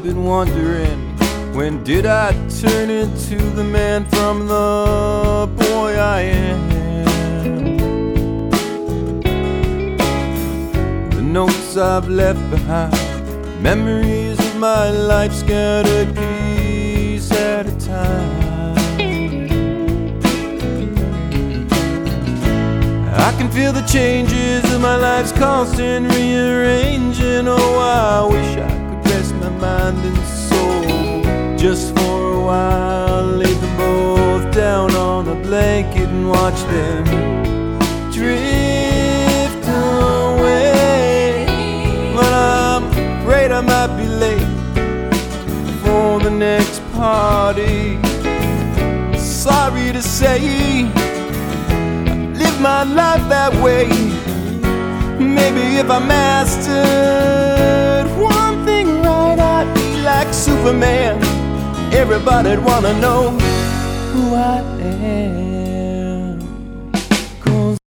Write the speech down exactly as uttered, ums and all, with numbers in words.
been wondering, when did I turn into the man from the boy I am? The notes I've left behind, memories of my life scattered piece at a time. I can feel the changes of my life's constant rearranging. Oh, I wish I could rest my mind and soul just for a while, lay them both down on a blanket and watch them drift away. But I'm afraid I might be late for the next party. Sorry to say, my life that way. Maybe if I mastered one thing right, I'd be like Superman. Everybody'd wanna know who I am.